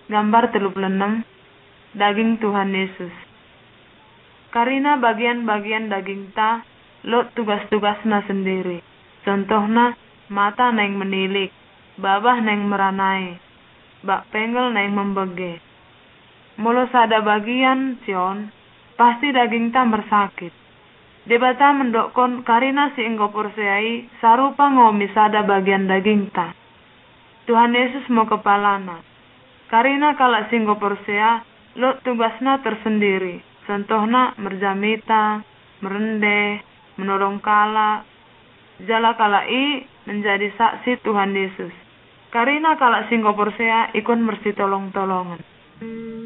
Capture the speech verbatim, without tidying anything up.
Gambar tiga puluh enam. Daging Tuhan Yesus. Karena bagian-bagian daging ta, lo tugas-tugasna sendiri. Contohna, mata neng menilik, babah neng meranai, bak penggel neng membege. Mulu sada bagian cion, pasti daging ta bersakit. Debata mendokon karina si enggo porseai sarupa ngomi sada bagian daging ta. Tuhan Yesus mau kepalana. Karina kala si enggo porsea, lo tugasna tersendiri. Contohna merjamita, merendeh, menolong kala. Jala kala i menjadi saksi Tuhan Yesus. Karina kala si enggo porsea ikon bersih tolong-tolongan.